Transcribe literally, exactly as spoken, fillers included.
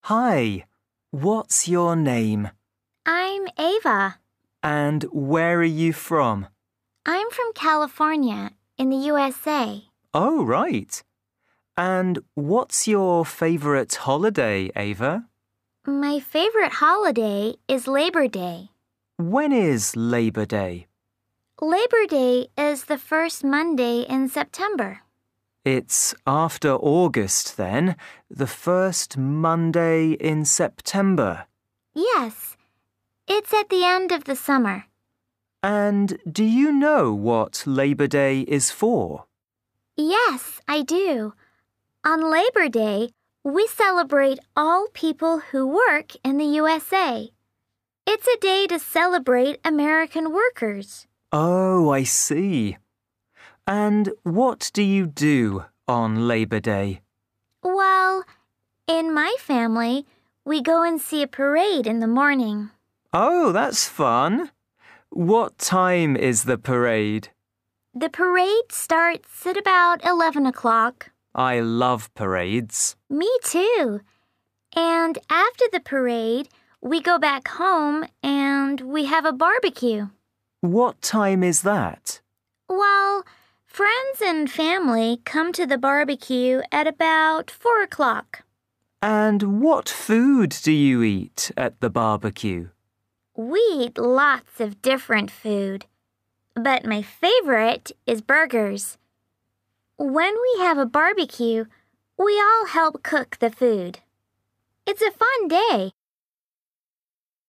Hi, what's your name? I'm Ava. And where are you from? I'm from California, in the U S A. Oh, right. And what's your favorite holiday, Ava? My favorite holiday is Labor Day. When is Labor Day? Labor Day is the first Monday in September. It's after August, then, the first Monday in September. Yes, it's at the end of the summer. And do you know what Labor Day is for? Yes, I do. On Labor Day, we celebrate all people who work in the U S A. It's a day to celebrate American workers. Oh, I see. And what do you do on Labor Day? Well, in my family, we go and see a parade in the morning. Oh, that's fun. What time is the parade? The parade starts at about eleven o'clock. I love parades. Me too. And after the parade, we go back home and we have a barbecue. What time is that? Well, friends and family come to the barbecue at about four o'clock. And what food do you eat at the barbecue? We eat lots of different food, but my favorite is burgers. When we have a barbecue, we all help cook the food. It's a fun day